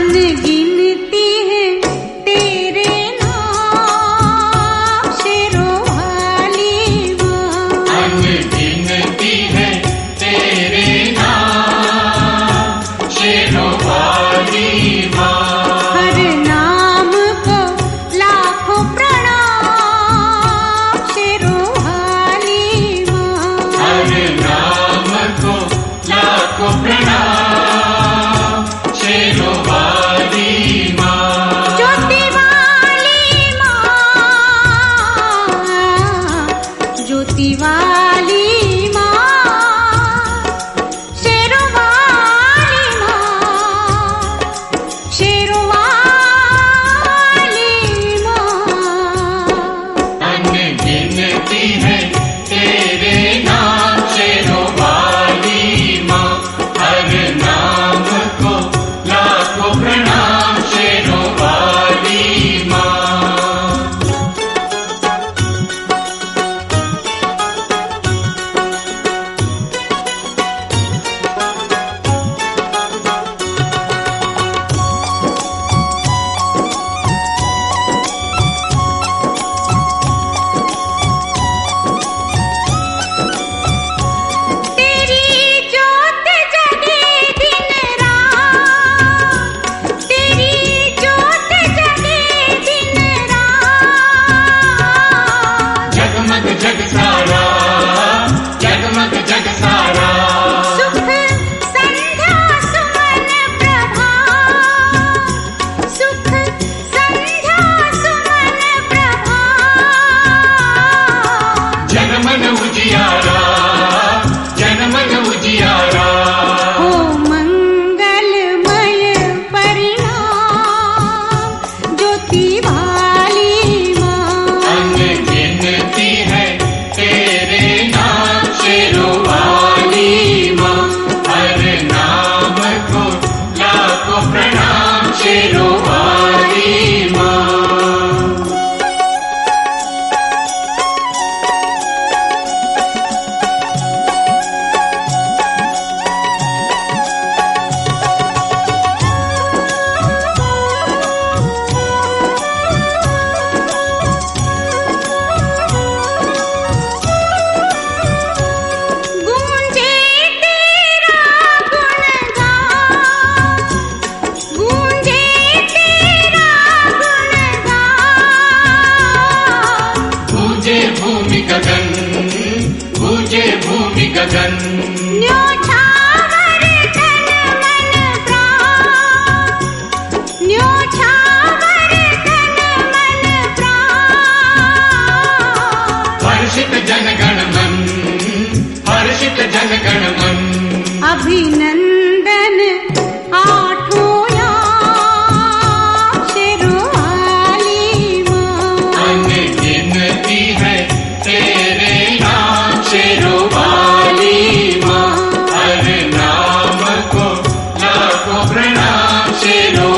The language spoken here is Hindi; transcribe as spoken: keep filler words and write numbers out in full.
अनगिनती है तेरे नाम शेरों वाली माँ, अनगिनती है तेरे नाम शेरों वाली माँ। हर नाम को लाखों प्रणाम शेरों वाली माँ, हर नाम को लाखों प्रणाम शेरों वाली माँ। ज्योति वाली माँ, ज्योति वाली माँ, शेरों वाली माँ, शेरों वाली माँ। अनगिनती है तेरे नाम शेरों वाली माँ, हर नाम को लाखों प्रणाम शेरों वाली माँ। तेरी ज्योत जगे दिन रात, तेरी ज्योत जगे दिन रात। जगमग जग सारा, जगमग जग सारा, सुख संध्या सुमन प्रभात, सुख संध्या सुमन प्रभात। जनमन उजियारा, जनमन उजियारा। हो मंगलमय परिणाम ज्योति वाली माँ, अनगिनती है तेरे नाम शेरों वाली माँ, हर नाम को लाखों प्रणाम शेरों वाली माँ। गूंजे तेरा गुणगान, गूंजे तेरा गुणगान। गूंजे भूमि गगन, गूंजे भूमि गगन, न्योछावर तन मन प्राण, न्योछावर तन मन प्राण। हर्षित जनगण मन, हर्षित जनगण मन। अभिनंदन आठों याम शेरों वाली माँ, अनगिनती है तेरे नाम शेरों वाली माँ, हर नाम को लाखों प्रणाम शेरों